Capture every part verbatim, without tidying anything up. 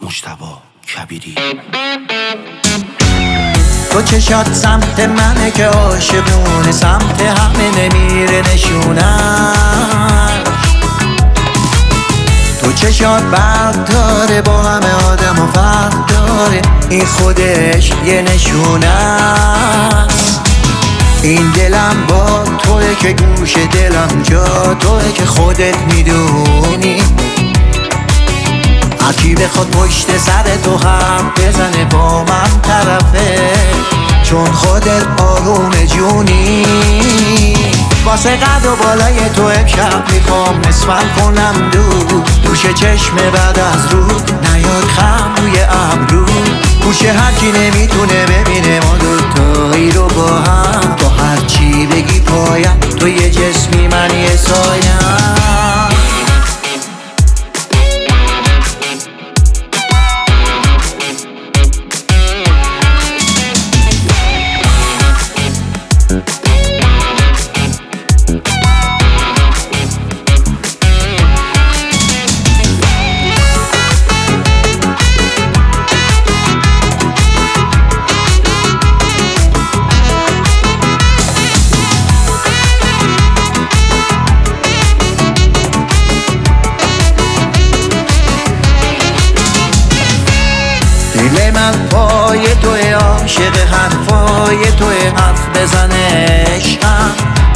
مجتبی کبیری. تو چشات سمت منه که عاشقونه، سمت همه نمیره نشونش. تو چشات برق داره، با همه آدم و فرق داره، این خودش یه نشونه است. این دلم با توه که گوش دلم جا توه که خودت میدونی. هرکی بخواد پشت سر تو هم بزنه با من طرفه، چون خودت آروم جونی. واسه قد و بالای تو امشب میخوام نسبت کنم دو دوش چشم بعد از رو نیاد خم روی ابرو. گوش هرکی نمیتونه ببینه ما دوتایی رو با هم. با هرچی بگی پایم، تو یه جسمی من یه سایم. دل من پای توی عاشق حرفای توی حرف بزنه عشقم.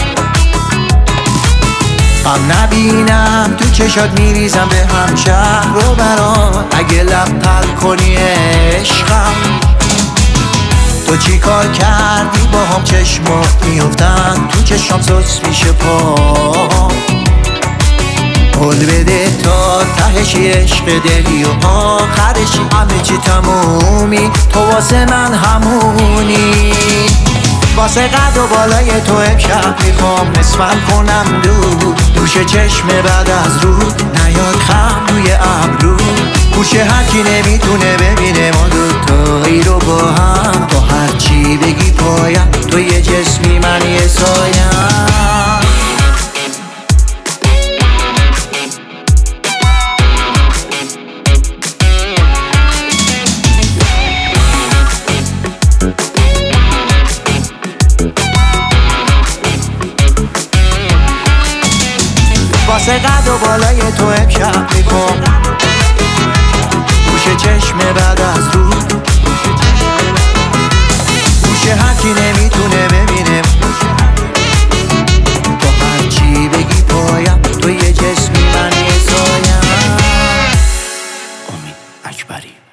غم نبینم تو چشات میریزم به هم شهر رو برات اگه لب تر کنی عشقم. تو چی کار کردی با هم چشمات میفتن تو چشم سوس میشه پا. قول بده تا تهشی عشق دلی و آخرشی همه چی تمومی، تو واسه من همونی. واسه قد و بالای تو امشب میخوام نسبت کنم دو دوش چشم بعد از رو نیاد خم روی ابرو. گوش هرکی نمیتونه ببینه ما دوتایی رو با هم. با هرچی بگی پایم، تو یه جسمی من یه سایم. واسه قد و بالای تو امشب میخوام گوش چشم بعد از رو. گوش هرکی نمیتونه ببینه با هرچی بگی پایم، تو یه جسمی من یه سایم. امید اکبری.